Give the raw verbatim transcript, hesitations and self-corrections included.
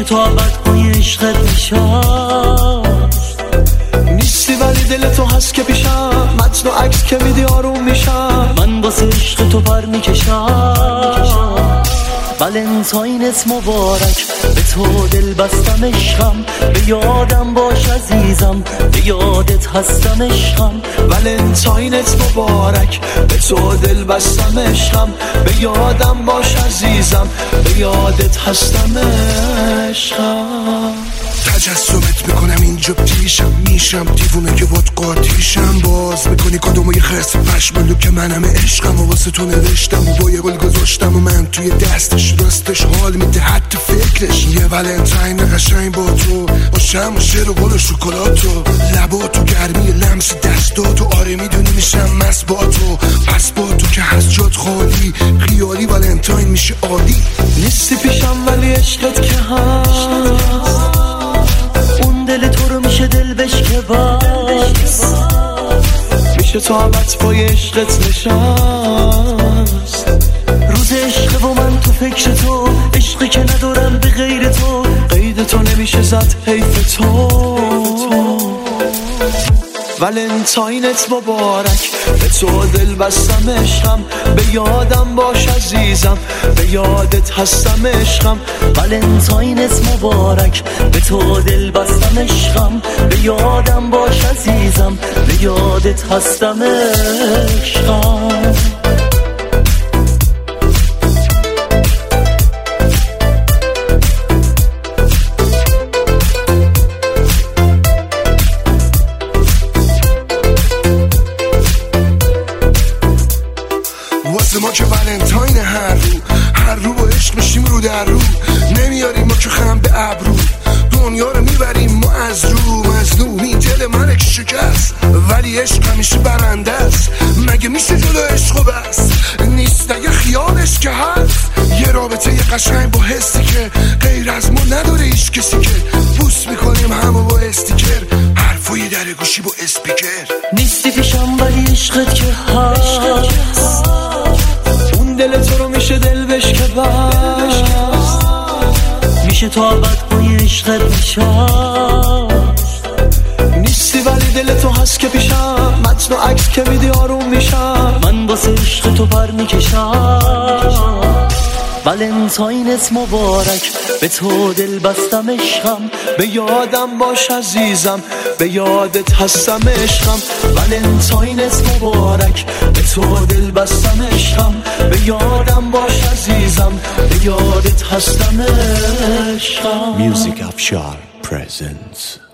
تو ابد پای عشقت نشست. نیستی ولی دل تو هست که پیشم، متن و عکس که میدی آروم میشم. من واسه عشق تو پر میکشم. ولنتاینت مبارک، به تو دل بستم عشقم. به یادم باش عزیزم، به یادت هستم عشقم. ولنتاینت مبارک، به تو دل بستم عشقم. به یادم باش عزیزم، به یادت هستم عشقم. تجسمت میکنم اینجا پیشم، میشم دیوونه که باد قاطیشم. باز میکنی کدومو یه خرس پشمالو که من همه عشقم و واسه تو نوشتم و با یه گل گذاشتم و من توی دستش. راستش حال میده حتی فکرش. یه ولنتاین قشنگ با تو، با شم و شیر و گل و شکلاتو، لباتو گرمی لمس دستاتو. آره میدونی میشم مست با تو، پس با تو که هست جات خالی. خیالی ولنتاین میشه عالی. نیستی پیشم ولی عشقت که هست. اون دل تو رو میشه دل بشکه بس. میشه تو ابد پای عشقت نشست. روز عشق و من تو فکر تو، عشقی که ندارم به غیر تو. قید تو نمیشه زد حیف تو. ولنتاینت مبارک، به تو دل بستم عشقم. به یادم باش عزیزم، به یادت هستم عشقم. ولنتاینت مبارک، به تو دل بستم عشقم. به یادم باش عزیزم، به یادت هستم عشقم. واسه ما که ولنتاین هر رو، هر رو با عشق میشیم رو در رو. نمیاریم ما که خم به ابرو، دنیا رو میبریم ما از رو. مظلومی دل من که شکست، ولی عشق همیشه برنده است. مگه میشه جلو عشق و بس؟ نیست اگه خیالش که هست. یه رابطه یه قشنگ با حسی که غیر از ما نداره هیچ کسی. که بوس میکنیم همو با استیکر، حرفای در گوشی با اسپیکر. نیستی پیشم ولی عشقت که هست. اون دل تو رو میشه دل بشکه بس. میشه تو ابد پای عشقت نشست. نیستی ولی دل تو هست که پیشم، متن و عکس که میدی آروم میشم. من واسه عشق تو پر میکشم. ولنتاینت مبارک، به تو دل بستم عشقم. به یادم باش عزیزم، به یادت هستم عشقم. ولنتاینت مبارک، به تو دل بستم عشقم. به یادم باش عزیزم، به یادت هستم عشقم. Music Afshar presents